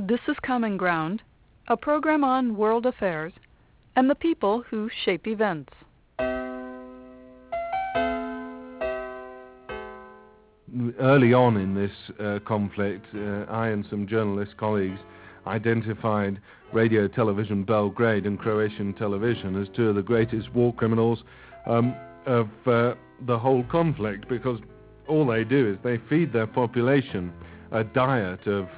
This is Common Ground, a program on world affairs and the people who shape events. Early on in this conflict, I and some journalist colleagues identified Radio Television Belgrade and Croatian television as two of the greatest war criminals of the whole conflict, because all they do is they feed their population a diet of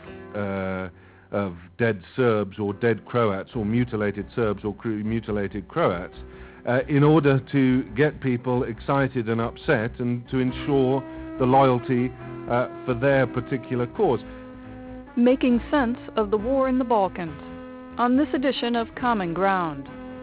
dead Serbs or dead Croats or mutilated Serbs or mutilated Croats in order to get people excited and upset and to ensure the loyalty for their particular cause. Making sense of the war in the Balkans on this edition of Common Ground.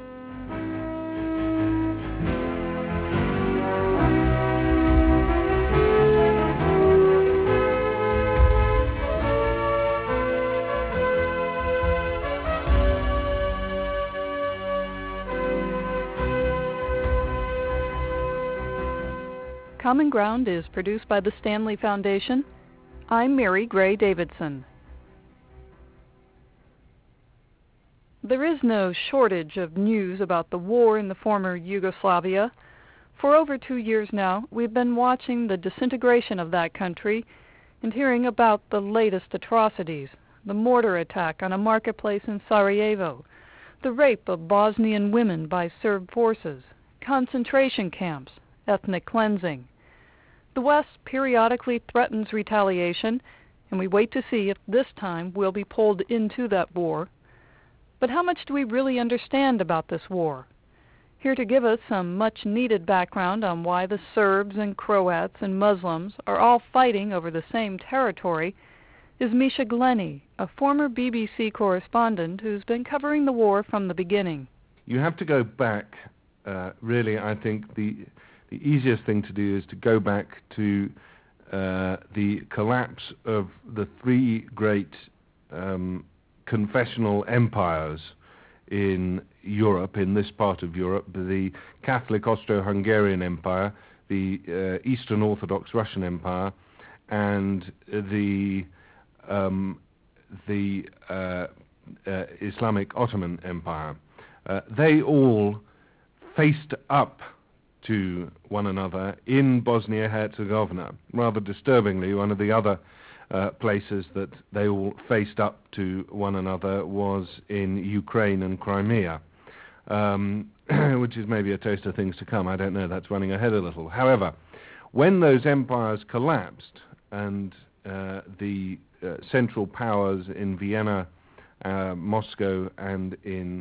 Common Ground is produced by the Stanley Foundation. I'm Mary Gray Davidson. There is no shortage of news about the war in the former Yugoslavia. For over 2 years now, we've been watching the disintegration of that country and hearing about the latest atrocities, the mortar attack on a marketplace in Sarajevo, the rape of Bosnian women by Serb forces, concentration camps, ethnic cleansing. The West periodically threatens retaliation, and we wait to see if this time we'll be pulled into that war. But how much do we really understand about this war? Here to give us some much-needed background on why the Serbs and Croats and Muslims are all fighting over the same territory is Misha Glenny, a former BBC correspondent who's been covering the war from the beginning. You have to go back, really, I think the easiest thing to do is to go back to the collapse of the three great confessional empires in Europe, in this part of Europe: the Catholic Austro-Hungarian Empire, the Eastern Orthodox Russian Empire, and the Islamic Ottoman Empire. They all faced up to one another in Bosnia-Herzegovina. Rather disturbingly, one of the other places that they all faced up to one another was in Ukraine and Crimea, which is maybe a taste of things to come. I don't know, that's running ahead a little. However, when those empires collapsed and the central powers in Vienna, Moscow, and in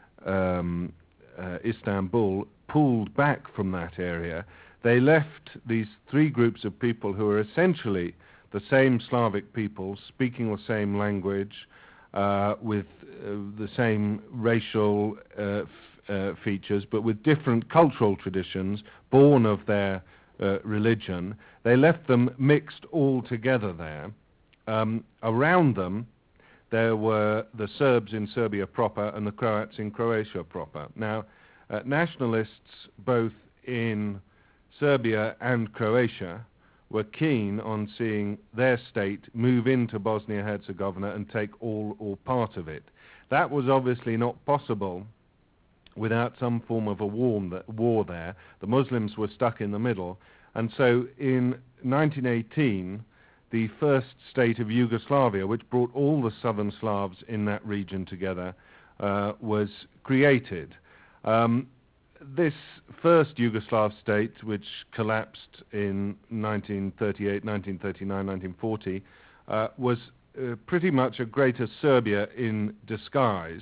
Istanbul pulled back from that area, they left these three groups of people who are essentially the same Slavic people, speaking the same language, with the same racial features, but with different cultural traditions, born of their religion. They left them mixed all together there. Around them, there were the Serbs in Serbia proper and the Croats in Croatia proper. Now, nationalists both in Serbia and Croatia were keen on seeing their state move into Bosnia-Herzegovina and take all or part of it. That was obviously not possible without some form of a war there. The Muslims were stuck in the middle, and so in 1918, the first state of Yugoslavia, which brought all the southern Slavs in that region together, was created. This first Yugoslav state, which collapsed in 1938, 1939, 1940, was pretty much a greater Serbia in disguise.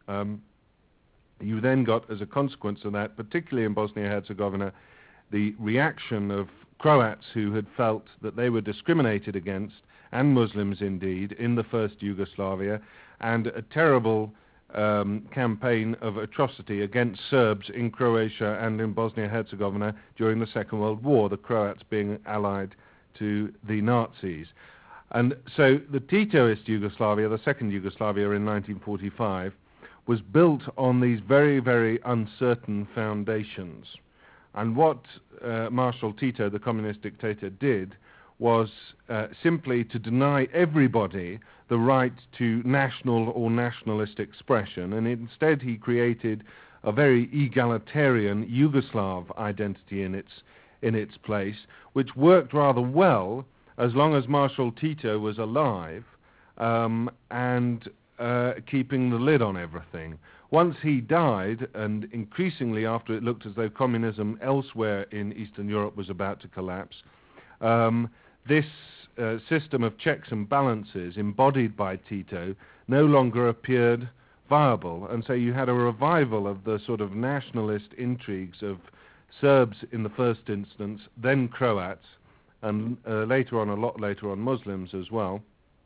You then got, as a consequence of that, particularly in Bosnia-Herzegovina, the reaction of Croats who had felt that they were discriminated against, and Muslims indeed, in the first Yugoslavia, and a terrible campaign of atrocity against Serbs in Croatia and in Bosnia-Herzegovina during the Second World War, the Croats being allied to the Nazis. And so the Titoist Yugoslavia, the second Yugoslavia in 1945, was built on these very, very uncertain foundations. And what Marshal Tito, the communist dictator, did was simply to deny everybody the right to national or nationalist expression, and instead he created a very egalitarian Yugoslav identity in its place, which worked rather well as long as Marshal Tito was alive and keeping the lid on everything. Once he died, and increasingly after it looked as though communism elsewhere in Eastern Europe was about to collapse, this system of checks and balances embodied by Tito no longer appeared viable, and so you had a revival of the sort of nationalist intrigues of Serbs in the first instance, then Croats, and later on, a lot later on, Muslims as well,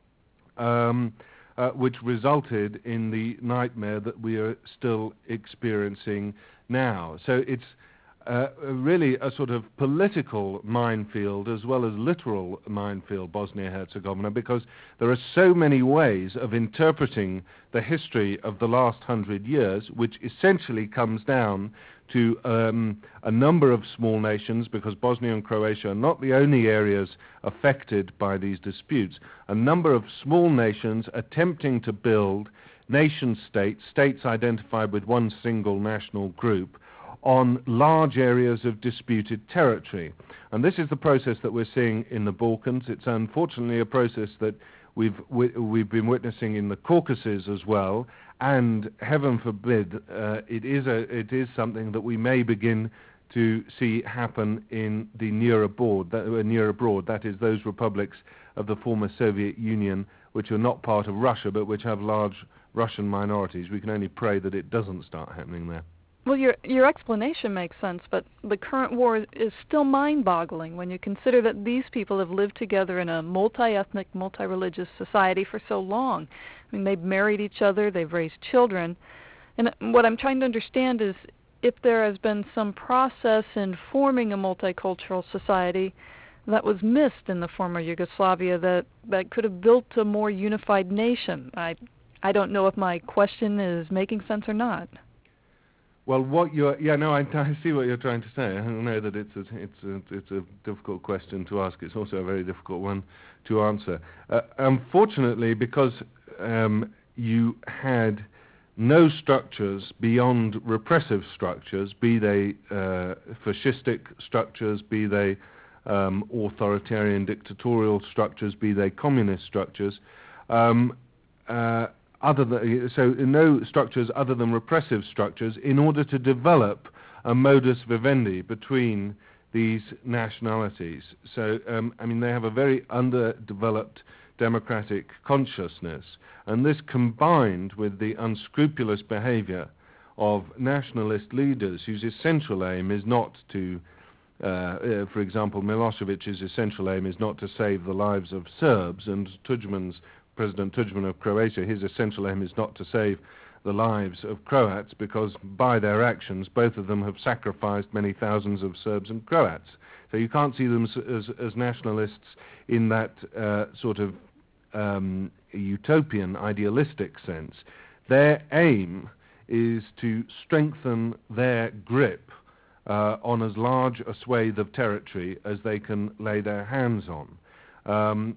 which resulted in the nightmare that we are still experiencing now. So it's really a sort of political minefield as well as literal minefield, Bosnia-Herzegovina, because there are so many ways of interpreting the history of the last 100 years, which essentially comes down to a number of small nations, because Bosnia and Croatia are not the only areas affected by these disputes, a number of small nations attempting to build nation-states, states identified with one single national group, on large areas of disputed territory. And this is the process that we're seeing in the Balkans. It's unfortunately a process that we've been witnessing in the Caucasus as well, and heaven forbid it is something that we may begin to see happen in the near abroad, that is those republics of the former Soviet Union which are not part of Russia but which have large Russian minorities. We can only pray that it doesn't start happening there. Well, your explanation makes sense, but the current war is still mind-boggling when you consider that these people have lived together in a multi-ethnic, multi-religious society for so long. I mean, they've married each other, they've raised children, and what I'm trying to understand is if there has been some process in forming a multicultural society that was missed in the former Yugoslavia that could have built a more unified nation. I don't know if my question is making sense or not. Well, I see what you're trying to say. I know that it's a difficult question to ask. It's also a very difficult one to answer. Unfortunately, because you had no structures beyond repressive structures, be they fascistic structures, be they authoritarian dictatorial structures, be they communist structures, no structures other than repressive structures in order to develop a modus vivendi between these nationalities. So, they have a very underdeveloped democratic consciousness, and this combined with the unscrupulous behavior of nationalist leaders whose essential aim is not to, for example, Milosevic's essential aim is not to save the lives of Serbs, and President Tudjman of Croatia, his essential aim is not to save the lives of Croats, because by their actions both of them have sacrificed many thousands of Serbs and Croats. So you can't see them as nationalists in that sort of utopian, idealistic sense. Their aim is to strengthen their grip on as large a swathe of territory as they can lay their hands on.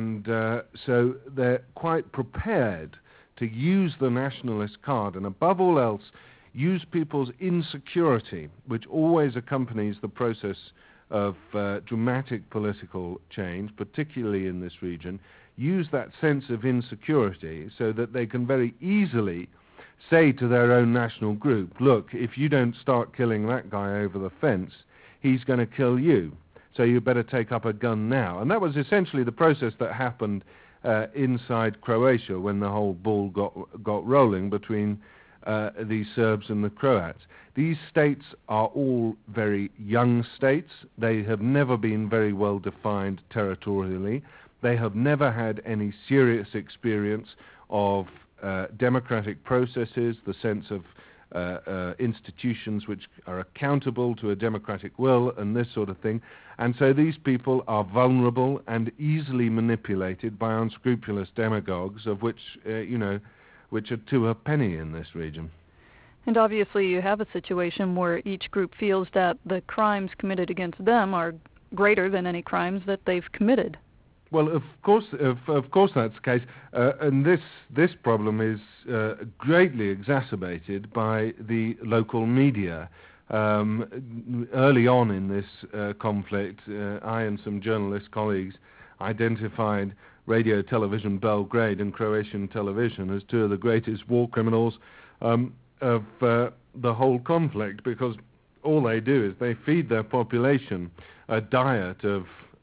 So they're quite prepared to use the nationalist card, and above all else, use people's insecurity, which always accompanies the process of dramatic political change, particularly in this region, use that sense of insecurity so that they can very easily say to their own national group, look, if you don't start killing that guy over the fence, he's going to kill you. So you better take up a gun now. And that was essentially the process that happened inside Croatia when the whole ball got rolling between the Serbs and the Croats. These states are all very young states. They have never been very well defined territorially. They have never had any serious experience of democratic processes, the sense of institutions which are accountable to a democratic will and this sort of thing. And so these people are vulnerable and easily manipulated by unscrupulous demagogues, of which, which are to a penny in this region. And obviously you have a situation where each group feels that the crimes committed against them are greater than any crimes that they've committed. Well, of course that's the case, and this problem is greatly exacerbated by the local media. Early on in this conflict, I and some journalist colleagues identified Radio Television Belgrade and Croatian television as two of the greatest war criminals of the whole conflict, because all they do is they feed their population a diet of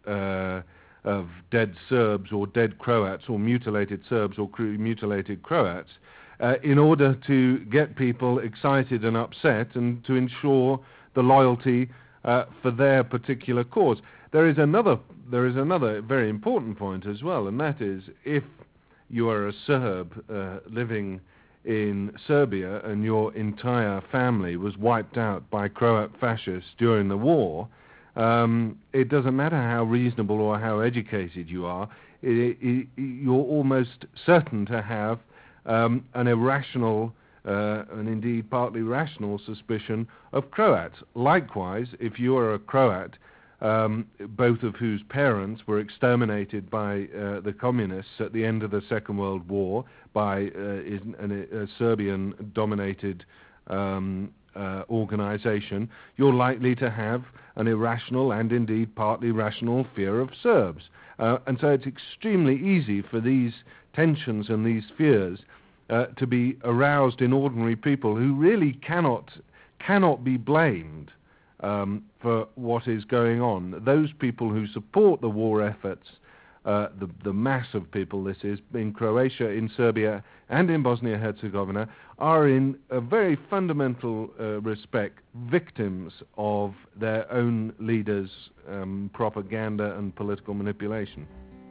dead Serbs or dead Croats or mutilated Serbs or mutilated Croats in order to get people excited and upset and to ensure the loyalty for their particular cause. There is another very important point as well, and that is, if you are a Serb living in Serbia and your entire family was wiped out by Croat fascists during the war, it doesn't matter how reasonable or how educated you are, you're almost certain to have an irrational and indeed partly rational suspicion of Croats. Likewise, if you are a Croat, both of whose parents were exterminated by the communists at the end of the Second World War by a Serbian-dominated organization, you're likely to have an irrational and indeed partly rational fear of Serbs. And so it's extremely easy for these tensions and these fears to be aroused in ordinary people who really cannot be blamed for what is going on. Those people who support the war efforts, the mass of people this is, in Croatia, in Serbia, and in Bosnia-Herzegovina, are in a very fundamental respect victims of their own leaders' propaganda and political manipulation.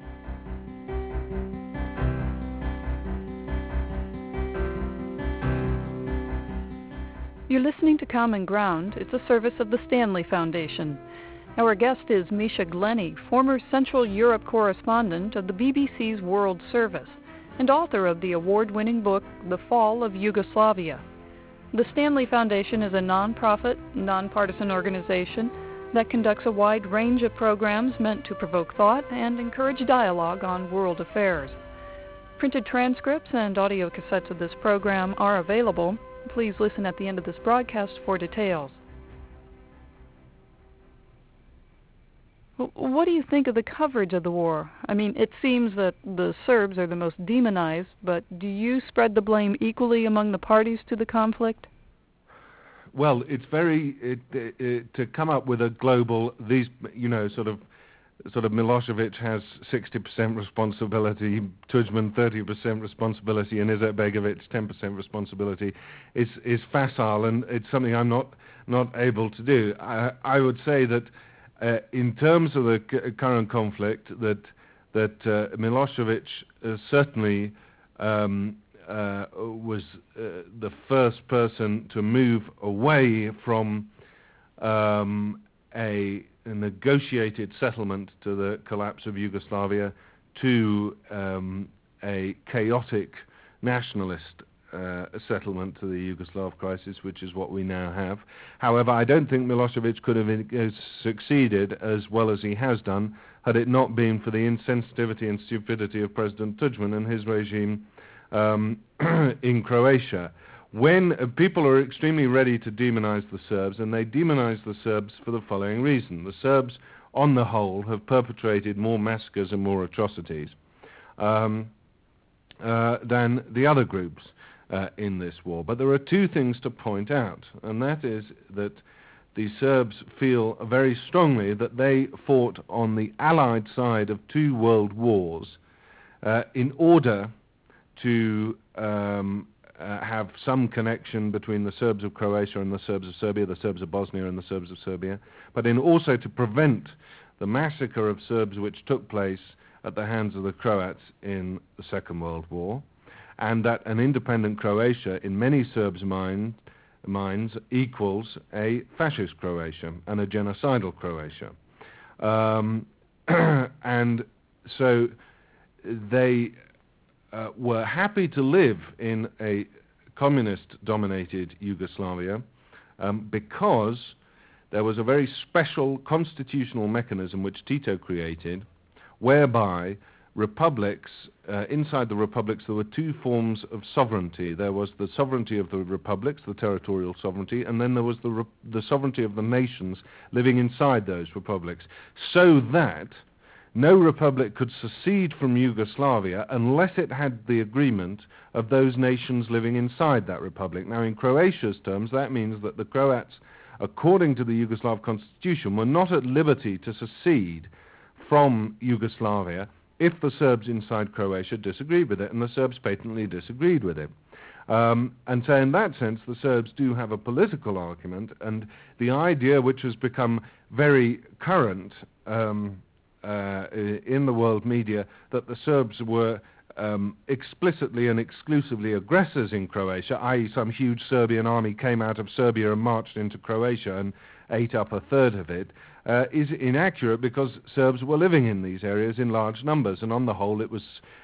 You're listening to Common Ground. It's a service of the Stanley Foundation. Our guest is Misha Glenny, former Central Europe correspondent of the BBC's World Service and author of the award-winning book, The Fall of Yugoslavia. The Stanley Foundation is a non-profit, nonpartisan organization that conducts a wide range of programs meant to provoke thought and encourage dialogue on world affairs. Printed transcripts and audio cassettes of this program are available. Please listen at the end of this broadcast for details. What do you think of the coverage of the war? I mean, it seems that the Serbs are the most demonized, but do you spread the blame equally among the parties to the conflict? Well, it's to come up with a global, sort of Milosevic has 60% responsibility, Tudjman 30% responsibility, and Izetbegovic 10% responsibility is facile, and it's something I'm not able to do. I would say that in terms of the current conflict, that Milosevic certainly was the first person to move away from a negotiated settlement to the collapse of Yugoslavia to a chaotic nationalist settlement to the Yugoslav crisis, which is what we now have. However, I don't think Milosevic could have succeeded as well as he has done had it not been for the insensitivity and stupidity of President Tudjman and his regime in Croatia. When people are extremely ready to demonize the Serbs, and they demonize the Serbs for the following reason. The Serbs, on the whole, have perpetrated more massacres and more atrocities than the other groups in this war. But there are two things to point out, and that is that the Serbs feel very strongly that they fought on the Allied side of two world wars in order to have some connection between the Serbs of Croatia and the Serbs of Serbia, the Serbs of Bosnia and the Serbs of Serbia, but in also to prevent the massacre of Serbs which took place at the hands of the Croats in the Second World War, and that an independent Croatia, in many Serbs' minds, equals a fascist Croatia and a genocidal Croatia. And so they were happy to live in a communist-dominated Yugoslavia because there was a very special constitutional mechanism which Tito created, whereby republics, inside the republics, there were two forms of sovereignty. There was the sovereignty of the republics, the territorial sovereignty, and then there was the sovereignty of the nations living inside those republics, so that no republic could secede from Yugoslavia unless it had the agreement of those nations living inside that republic. Now, in Croatia's terms, that means that the Croats, according to the Yugoslav constitution, were not at liberty to secede from Yugoslavia if the Serbs inside Croatia disagreed with it, and the Serbs patently disagreed with it. And so in that sense, the Serbs do have a political argument, and the idea which has become very current in the world media, that the Serbs were explicitly and exclusively aggressors in Croatia, i.e. some huge Serbian army came out of Serbia and marched into Croatia and ate up a third of it, is inaccurate, because Serbs were living in these areas in large numbers, and on the whole it was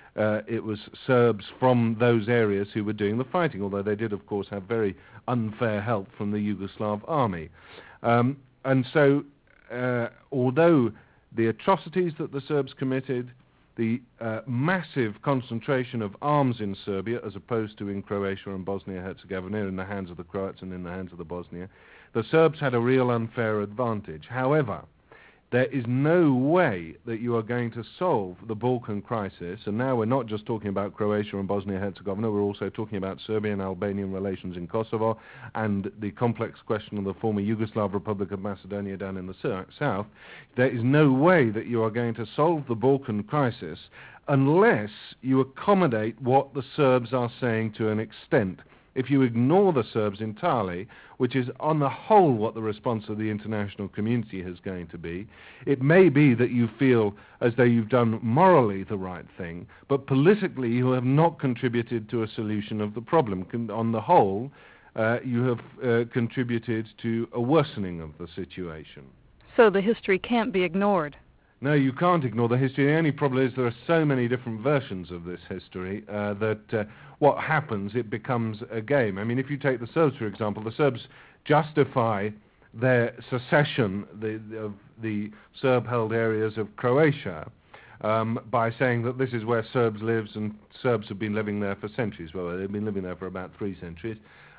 Serbs from those areas who were doing the fighting, although they did of course have very unfair help from the Yugoslav army. And so although the atrocities that the Serbs committed, the massive concentration of arms in Serbia, as opposed to in Croatia and Bosnia-Herzegovina, in the hands of the Croats and in the hands of the Bosnia, the Serbs had a real unfair advantage. However, there is no way that you are going to solve the Balkan crisis, and now we're not just talking about Croatia and Bosnia-Herzegovina, we're also talking about Serbian and Albanian relations in Kosovo, and the complex question of the former Yugoslav Republic of Macedonia down in the south. There is no way that you are going to solve the Balkan crisis unless you accommodate what the Serbs are saying to an extent. If you ignore the Serbs entirely, which is on the whole what the response of the international community is going to be, it may be that you feel as though you've done morally the right thing, but politically you have not contributed to a solution of the problem. On the whole, you have contributed to a worsening of the situation. So the history can't be ignored. No, you can't ignore the history. The only problem is there are so many different versions of this history that what happens, it becomes a game. I mean, if you take the Serbs, for example, the Serbs justify their secession of the Serb-held areas of Croatia by saying that this is where Serbs live, and Serbs have been living there for centuries. Well, they've been living there for about 3 centuries.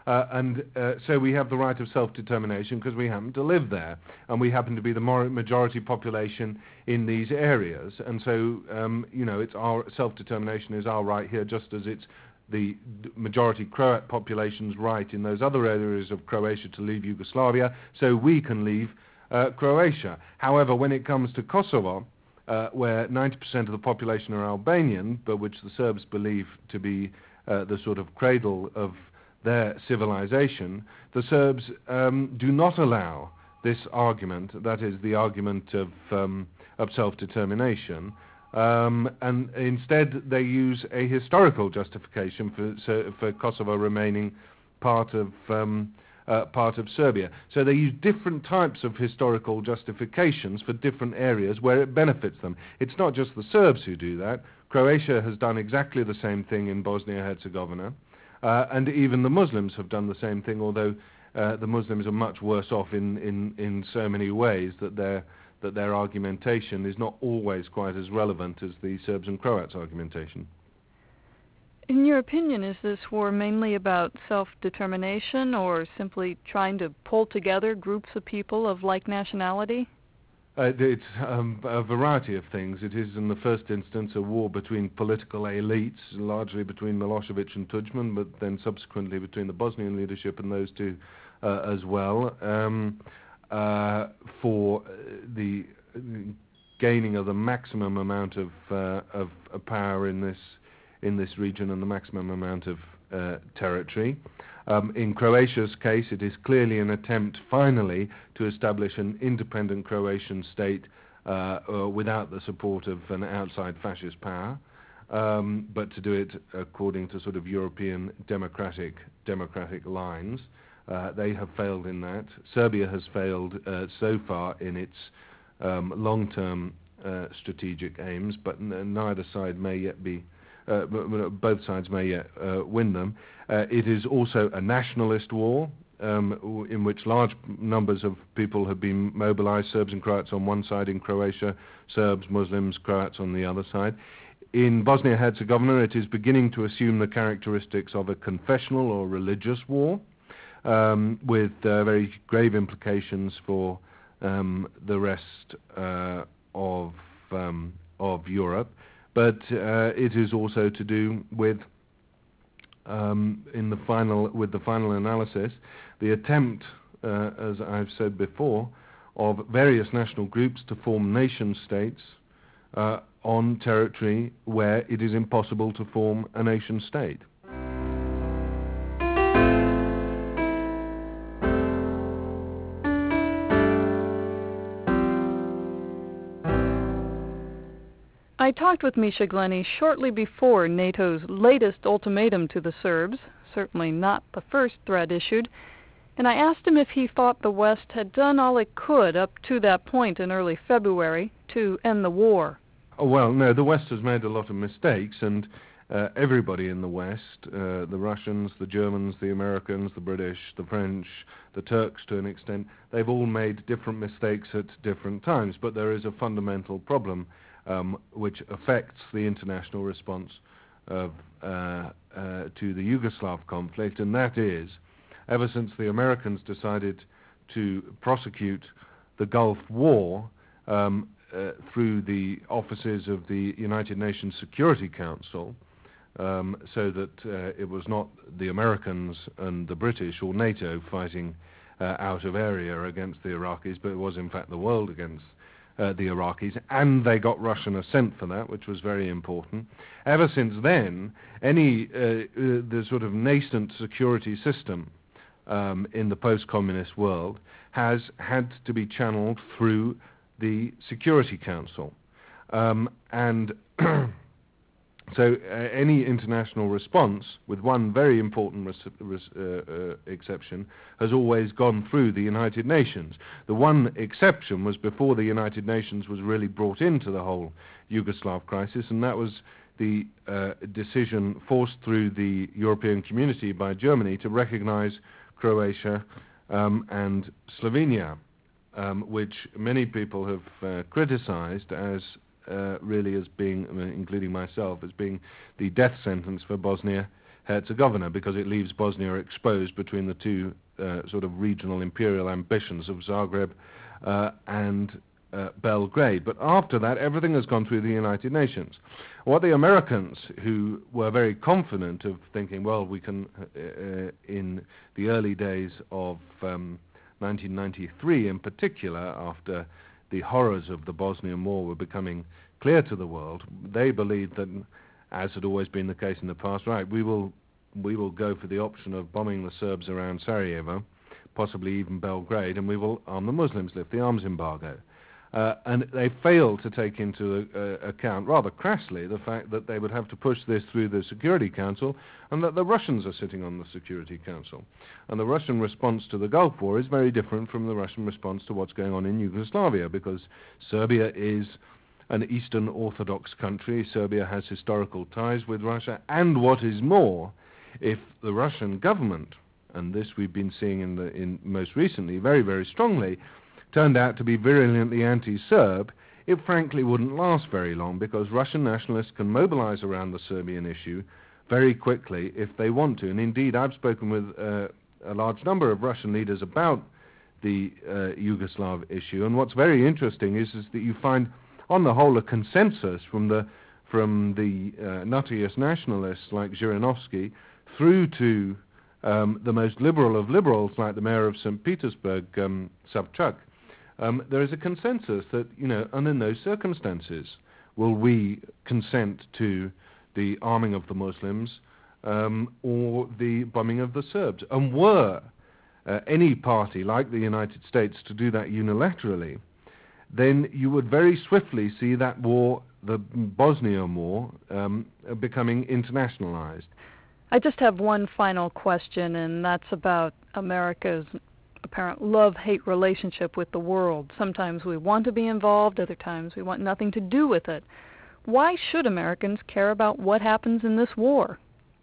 So we have the right of self-determination because we happen to live there, and we happen to be the majority population in these areas. And so, it's our self-determination is our right here, just as it's the majority Croat population's right in those other areas of Croatia to leave Yugoslavia, so we can leave Croatia. However, when it comes to Kosovo, where 90% of the population are Albanian, but which the Serbs believe to be the sort of cradle of their civilization, the Serbs do not allow this argument, that is the argument of self-determination, and instead they use a historical justification for Kosovo remaining part of Serbia. So they use different types of historical justifications for different areas where it benefits them. It's not just the Serbs who do that. Croatia has done exactly the same thing in Bosnia-Herzegovina. And even the Muslims have done the same thing, although the Muslims are much worse off in so many ways that their argumentation is not always quite as relevant as the Serbs and Croats' argumentation. In your opinion, is this war mainly about self-determination or simply trying to pull together groups of people of like nationality? It's a variety of things. It is, in the first instance, a war between political elites, largely between Milosevic and Tudjman, but then subsequently between the Bosnian leadership and those two as well, for the gaining of the maximum amount of power in this region and the maximum amount of territory. In Croatia's case, it is clearly an attempt, finally, to establish an independent Croatian state without the support of an outside fascist power, but to do it according to sort of European democratic lines. They have failed in that. Serbia has failed so far in its long-term strategic aims, but neither side may yet be. Both sides may yet win them. It is also a nationalist war. in which large numbers of people have been mobilized, Serbs and Croats on one side in Croatia, Serbs, Muslims, Croats on the other side. In Bosnia-Herzegovina, it is beginning to assume the characteristics of a confessional or religious war, with very grave implications for the rest of Europe. But it is also to do with, with the final analysis, the attempt, as I've said before, of various national groups to form nation states on territory where it is impossible to form a nation state. I talked with Misha Glenny shortly before NATO's latest ultimatum to the Serbs, certainly not the first threat issued, and I asked him if he thought the West had done all it could up to that point in early February to end the war. Oh, well, no, the West has made a lot of mistakes, and everybody in the West, the Russians, the Germans, the Americans, the British, the French, the Turks to an extent, they've all made different mistakes at different times, but there is a fundamental problem which affects the international response to the Yugoslav conflict, and that is, ever since the Americans decided to prosecute the Gulf War through the offices of the United Nations Security Council, so that it was not the Americans and the British or NATO fighting out of area against the Iraqis, but it was in fact the world against the Iraqis, and they got Russian assent for that, which was very important. Ever since then, the sort of nascent security system in the post-communist world has had to be channeled through the Security Council. And so any international response, with one very important exception, has always gone through the United Nations. The one exception was before the United Nations was really brought into the whole Yugoslav crisis, and that was the decision forced through the European Community by Germany to recognize Croatia and Slovenia, which many people have criticized as really as being, including myself, as being the death sentence for Bosnia-Herzegovina, because it leaves Bosnia exposed between the two sort of regional imperial ambitions of Zagreb and Belgrade. But after that, everything has gone through the United Nations. What the Americans, who were very confident of thinking, well, we can, in the early days of 1993 in particular, after the horrors of the Bosnian War were becoming clear to the world, they believed that, as had always been the case in the past, right, we will go for the option of bombing the Serbs around Sarajevo, possibly even Belgrade, and we will arm the Muslims, lift the arms embargo. And they failed to take into account, rather crassly, the fact that they would have to push this through the Security Council, and that the Russians are sitting on the Security Council. And the Russian response to the Gulf War is very different from the Russian response to what's going on in Yugoslavia, because Serbia is an Eastern Orthodox country. Serbia has historical ties with Russia, and what is more, if the Russian government, and this we've been seeing in most recently very, very strongly, turned out to be virulently anti-Serb, it frankly wouldn't last very long, because Russian nationalists can mobilize around the Serbian issue very quickly if they want to. And indeed, I've spoken with a large number of Russian leaders about the Yugoslav issue, and what's very interesting is that you find, on the whole, a consensus from the nuttiest nationalists like Zhirinovsky through to the most liberal of liberals like the mayor of St. Petersburg, Sobchak. There is a consensus that, under no circumstances will we consent to the arming of the Muslims or the bombing of the Serbs. And were any party like the United States to do that unilaterally, then you would very swiftly see that war, the Bosnian War, becoming internationalized. I just have one final question, and that's about America's apparent love-hate relationship with the world. Sometimes we want to be involved, other times we want nothing to do with it. Why should Americans care about what happens in this war?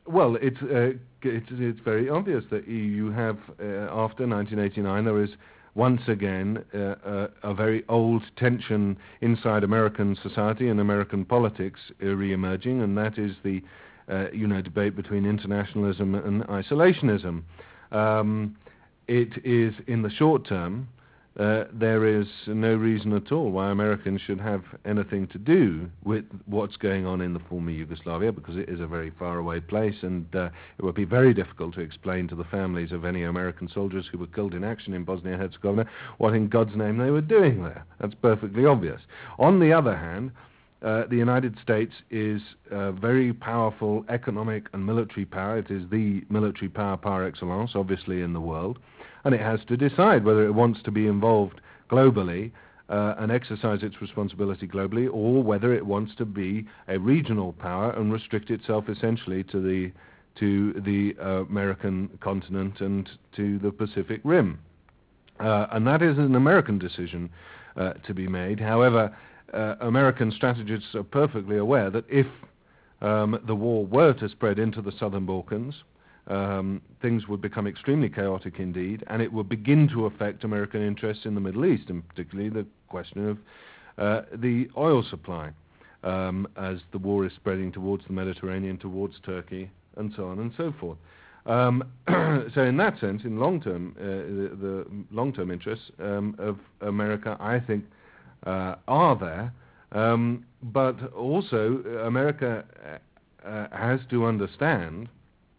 Well, it's very obvious that you have, after 1989, there is once again a very old tension inside American society and American politics re-emerging, and that is the debate between internationalism and isolationism. It is, in the short term, there is no reason at all why Americans should have anything to do with what's going on in the former Yugoslavia, because it is a very faraway place, and it would be very difficult to explain to the families of any American soldiers who were killed in action in Bosnia-Herzegovina what in God's name they were doing there. That's perfectly obvious. On the other hand, the United States is a very powerful economic and military power. It is the military power par excellence, obviously, in the world. And it has to decide whether it wants to be involved globally and exercise its responsibility globally, or whether it wants to be a regional power and restrict itself essentially to the American continent and to the Pacific Rim. And that is an American decision to be made. However, American strategists are perfectly aware that if the war were to spread into the southern Balkans, things would become extremely chaotic indeed, and it would begin to affect American interests in the Middle East, and particularly the question of the oil supply, as the war is spreading towards the Mediterranean, towards Turkey, and so on and so forth. So in that sense, in long-term, the long-term interests of America, I think, are there, but also America has to understand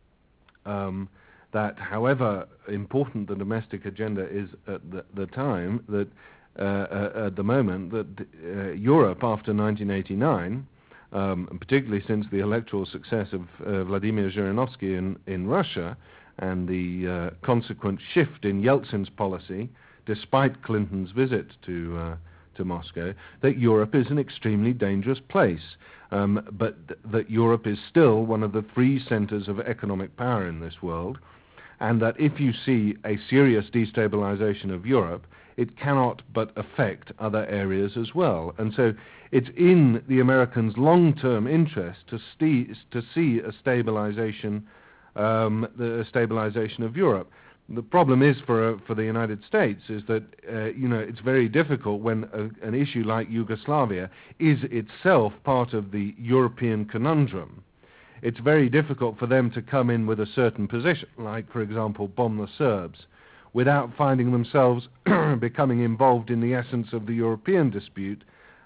that however important the domestic agenda is at the time, that at the moment, that Europe after 1989, and particularly since the electoral success of Vladimir Zhirinovsky in Russia and the consequent shift in Yeltsin's policy, despite Clinton's visit to Moscow, that Europe is an extremely dangerous place, but that Europe is still one of the three centers of economic power in this world, and that if you see a serious destabilization of Europe, it cannot but affect other areas as well. And so it's in the Americans' long-term interest to see a stabilization, the stabilization of Europe. The problem is for the United States is that it's very difficult when an issue like Yugoslavia is itself part of the European conundrum. It's very difficult for them to come in with a certain position, like, for example, bomb the Serbs, without finding themselves becoming involved in the essence of the European dispute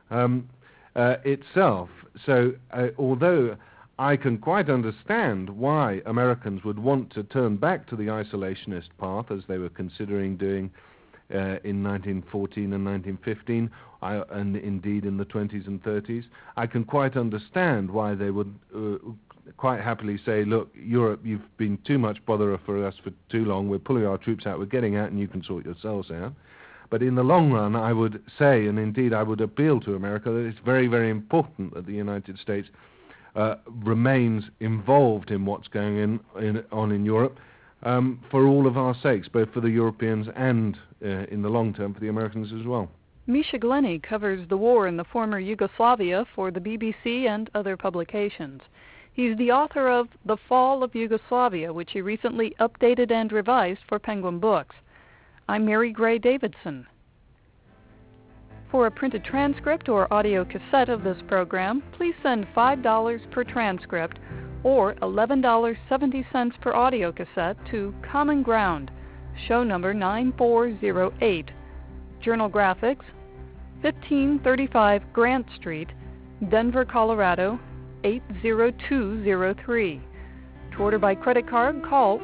itself. So although I can quite understand why Americans would want to turn back to the isolationist path, as they were considering doing in 1914 and 1915, and indeed in the 20s and 30s. I can quite understand why they would quite happily say, look, Europe, you've been too much bother for us for too long, we're pulling our troops out, we're getting out, and you can sort yourselves out. But in the long run, I would say, and indeed I would appeal to America, that it's very, very important that the United States remains involved in what's going on in Europe for all of our sakes, both for the Europeans and in the long term for the Americans as well. Misha Glenny covers the war in the former Yugoslavia for the BBC and other publications. He's the author of The Fall of Yugoslavia, which he recently updated and revised for Penguin Books. I'm Mary Gray Davidson. For a printed transcript or audio cassette of this program, please send $5 per transcript or $11.70 per audio cassette to Common Ground, show number 9408, Journal Graphics, 1535 Grant Street, Denver, Colorado, 80203. To order by credit card, call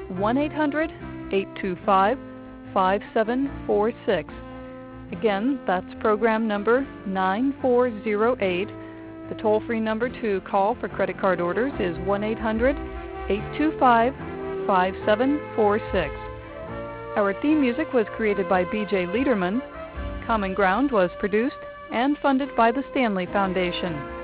1-800-825-5746. Again, that's program number 9408. The toll-free number to call for credit card orders is 1-800-825-5746. Our theme music was created by B.J. Liederman. Common Ground was produced and funded by the Stanley Foundation.